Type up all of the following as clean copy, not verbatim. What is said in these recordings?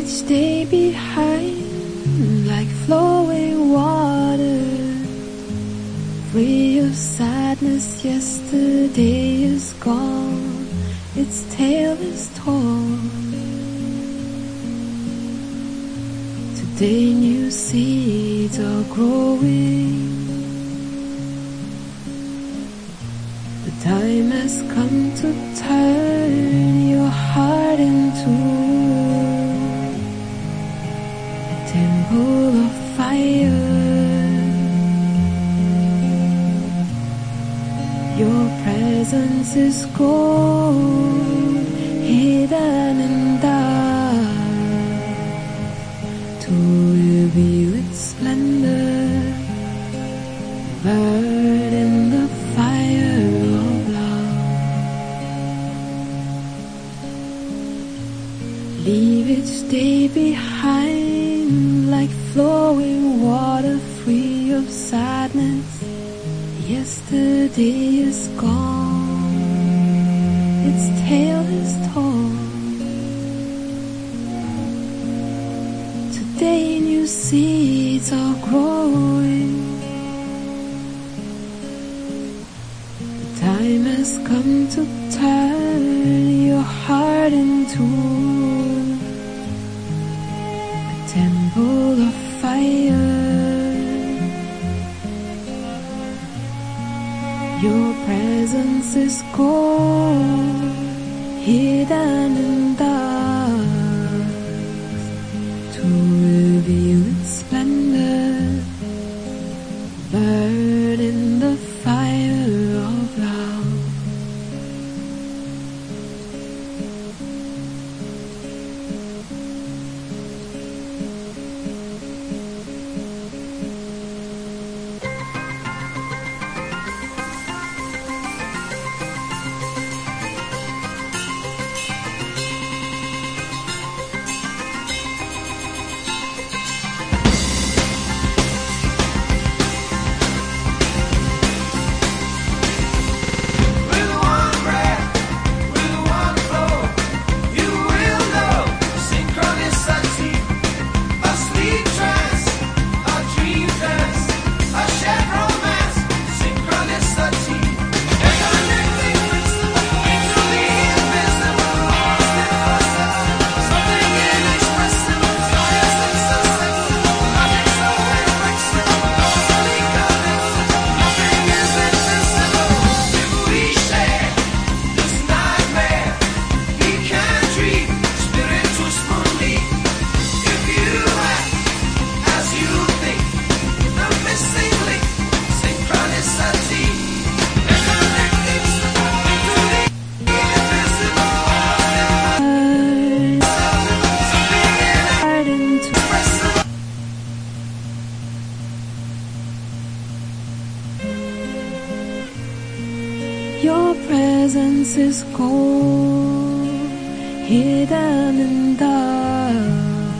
each day behind like flowing water, free of sadness. Yesterday is gone, its tale is torn. Today new seeds are growing. The time has come to turn your heart into a temple of fire. Your presence is gold, hidden in dark, to reveal its splendor, burn in the fire of love. Leave each day behind like flowing water, free of sadness. Yesterday is gone, its tale is torn. Today new seeds are growing. The time has come to turn your heart into a temple of fire. Your presence is gold, hidden in dark, to reveal its splendor, burn in the fire of love. Your presence is gold, hidden in dark,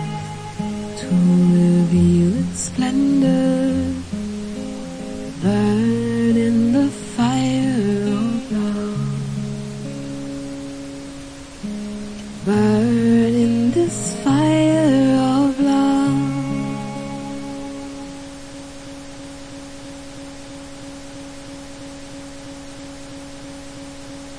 to reveal its splendor.